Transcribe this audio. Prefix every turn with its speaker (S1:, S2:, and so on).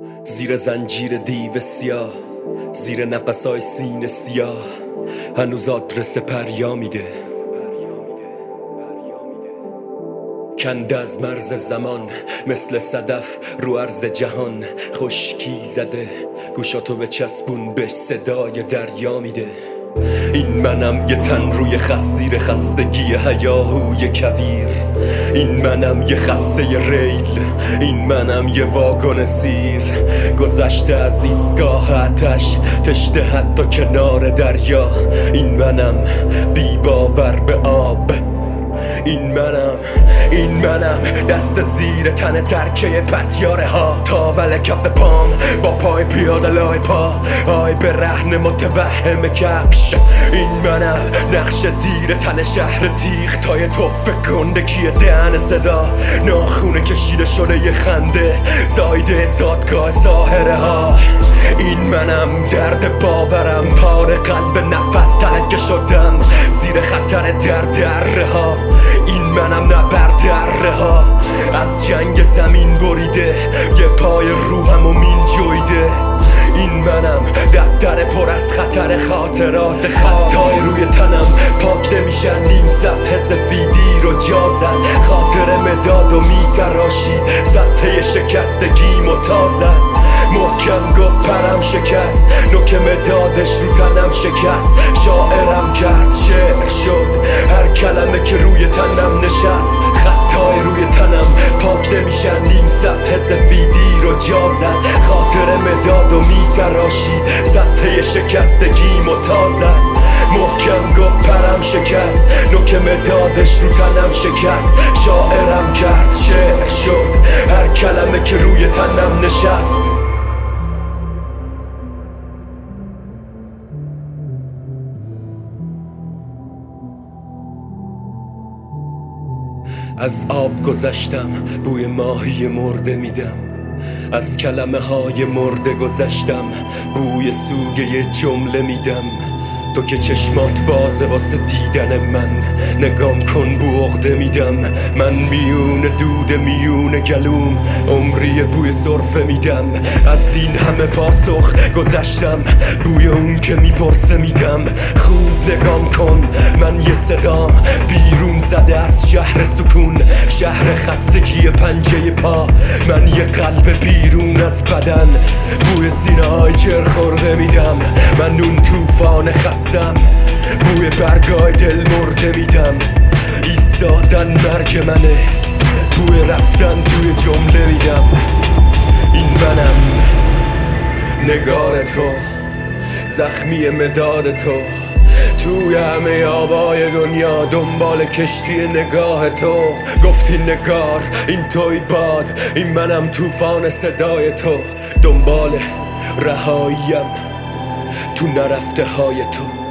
S1: زیر زنجیر دیو سیاه، زیر نفسای سینه سیاه، هنوز آدرس پریا میده. کنده از مرز زمان مثل صدف رو عرض جهان، خشکی زده گوشاتو به چسبون به صدای دریا میده. این منم یه تن روی خس زیر خستگی هیاهوی کویر، این منم یه خسته ریل، این منم یه واگن سیر، گذشته از ایستگاه آتش تشنه حتی کنار دریا. این منم بی باور به آب، این منم دست زیر تن ترکه پتیاره ها، تاول کف پام با پای پیاده لای پا، آی به رهن متوهم کفش. این منم نقش زیر تن شهر تیغ تای توفه گندگی دهن صدا، ناخونه کشیده شده یه خنده زایده زادگاه ساحره ها. این منم درد باورم، پاره قلب نفس تلکه شدم زیر خطر دره ها. این منم نبردره ها، از جنگ زمین بریده یه پای روحم و مین جویده. این منم دفتر پر از خطر خاطرات، خطای روی تنم پاک نمیشن، نیم صفحه سفیدی رو جا زد، خاطر مداد و میتراشی صفحه شکستگیم و تازد. محکم گفت پرم شکست، نوک مدادش رو تنم شکست، شاعرم کرد شعر شد هر کلمه که روی تنم نشست. خطای روی تنم پاک نمیشن، نیم صفحه سفیدی رو جا زد، خاطر مداد و میتراشی صفحه شکستگیم و تازد. محکم گفت پرم شکست، نوک مدادش رو تنم شکست، شاعرم کرد شعر شد هر کلمه که روی تنم نشست. از آب گذشتم بوی ماهی مرده میدم، از کلمه های مرده گذشتم بوی سوگه جمله میدم. تو که چشمات بازه واسه دیدن من، نگام کن بو عقده میدم. من میون دود میون گلوم عمری بوی سرفه میدم. از این همه پاسخ گذشتم بوی اون که میپرسه میدم. خوب نگام کن، من یه صدا بیرون زده از شهر سکون، شهر خستگی پنجه پا. من یه قلب بیرون از بدن بوی سینه های جر خورده میدم. من اون توفان خستم بوی برگای دل مرده میدم. ایستادن مرگ منه، بوی رفتن توی جمله میدم. این منم نگار تو، زخمی مداد تو، توی همه آبای دنیا دنبال کشتی نگاه تو. گفتی نگار این توی باد، این منم توفان صدای تو، دنبال رهاییم تو نرفته های تو.